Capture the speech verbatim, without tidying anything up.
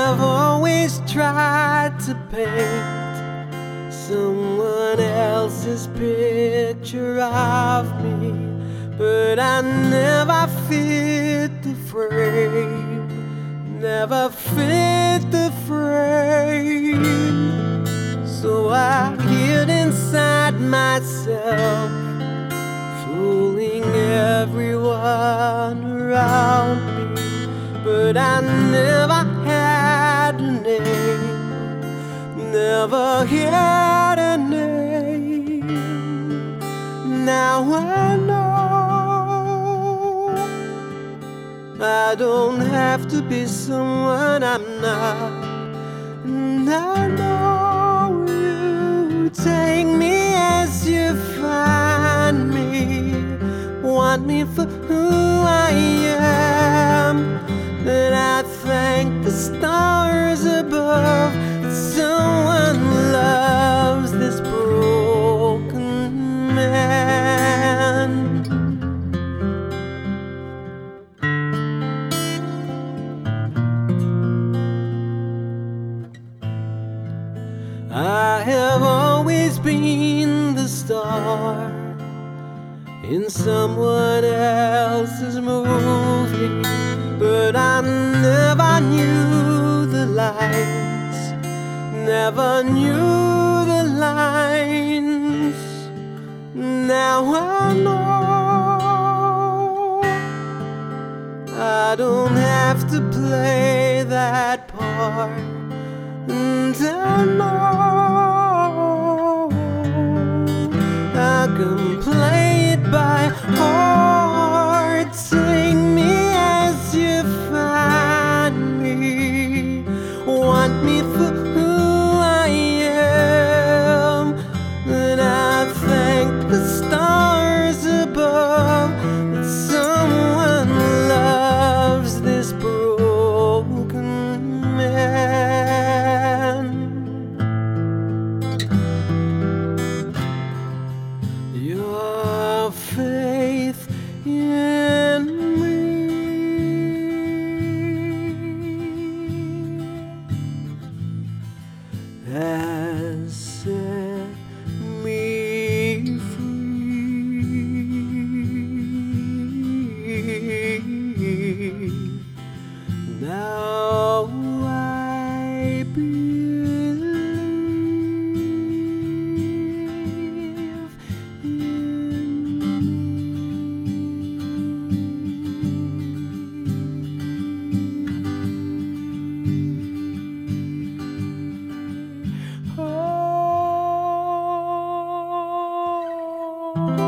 have always tried to paint someone else's picture of me, but I never fit the frame, never fit the frame. So I hid inside myself, fooling everyone around me, but I never had a name, never had a name. Now I know I don't have to be someone I'm not, and I know you take me as you find me, want me for who I am. Then I thank the stars above that someone loves this broken man. I have always been the star in someone else's movie, but I never knew the lines, never knew the lines. Now I know I don't have to play that part, and I know I can play it by heart. Take me as you find me, want me for who I am. And I thank the stars above that someone loves this broken man. Your faith in me has set me free. Now I believe in me. Oh.